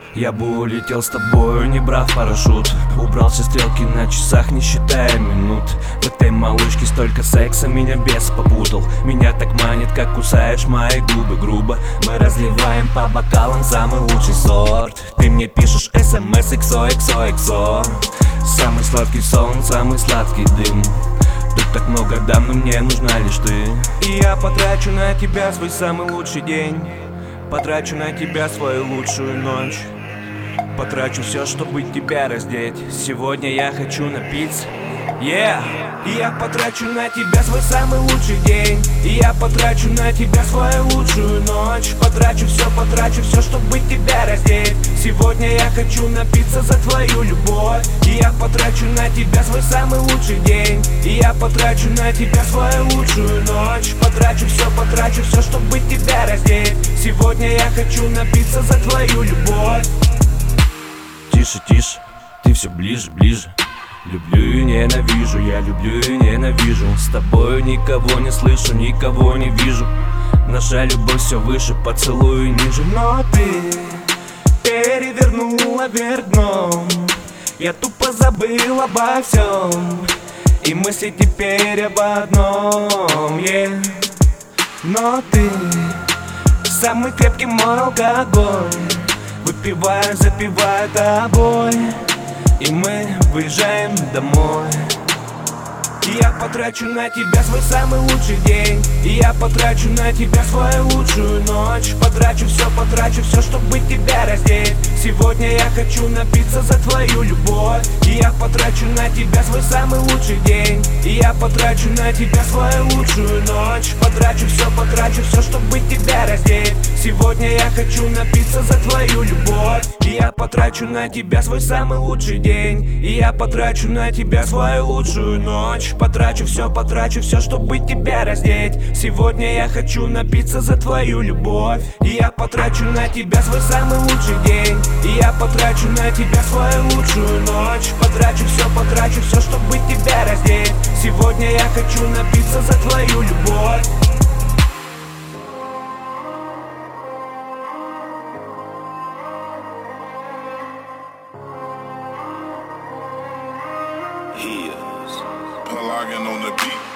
Я бы улетел с тобою, не брав парашют. Убрал все стрелки на часах, не считая минут. В этой малышке столько секса, меня бес попутал. Меня так манит, как кусаешь мои губы грубо. Мы разливаем по бокалам самый лучший сорт. Ты мне пишешь смс XOXOXO. Самый сладкий сон, самый сладкий дым. Тут так много дам, но мне нужна лишь ты. И я потрачу на тебя свой самый лучший день. Потрачу на тебя свою лучшую ночь. Потрачу все, чтобы тебя раздеть. Сегодня я хочу напиться. Yeah! И я потрачу на тебя свой самый лучший день. И я потрачу на тебя свою лучшую ночь. Потрачу все, чтобы тебя раздеть. Сегодня я хочу напиться за твою любовь. И я потрачу на тебя свой самый лучший день. И я потрачу на тебя свою лучшую ночь. Потрачу все, чтобы тебя раздеть. Сегодня я хочу напиться за твою любовь. Тише, тише, ты все ближе, ближе. Люблю и ненавижу, я люблю и ненавижу. С тобою никого не слышу, никого не вижу. Наша любовь все выше, поцелуй ниже. Но ты перевернула вверх дном. Я тупо забыл обо всем. И мысли теперь об одном, yeah. Но ты самый крепкий мой алкоголь. Выпиваю, запиваю тобой. И мы выезжаем домой. И я потрачу на тебя свой самый лучший день. И я потрачу на тебя свою лучшую ночь. Потрачу все, чтобы тебя раздеть. Сегодня я хочу напиться за твою любовь. И я потрачу на тебя свой самый лучший день. И я потрачу на тебя свою лучшую ночь. Потрачу все, чтобы тебя раздеть. Сегодня я хочу напиться за твою любовь. И я потрачу на тебя свой самый лучший день. И я потрачу на тебя свою лучшую ночь. Потрачу все, чтобы тебя раздеть. Сегодня я хочу напиться за твою любовь. И я потрачу на тебя свой самый лучший день. И я потрачу на тебя свою лучшую ночь. Потрачу все, чтобы тебя раздеть. Сегодня я хочу напиться за твою любовь. Pelagian on the beat.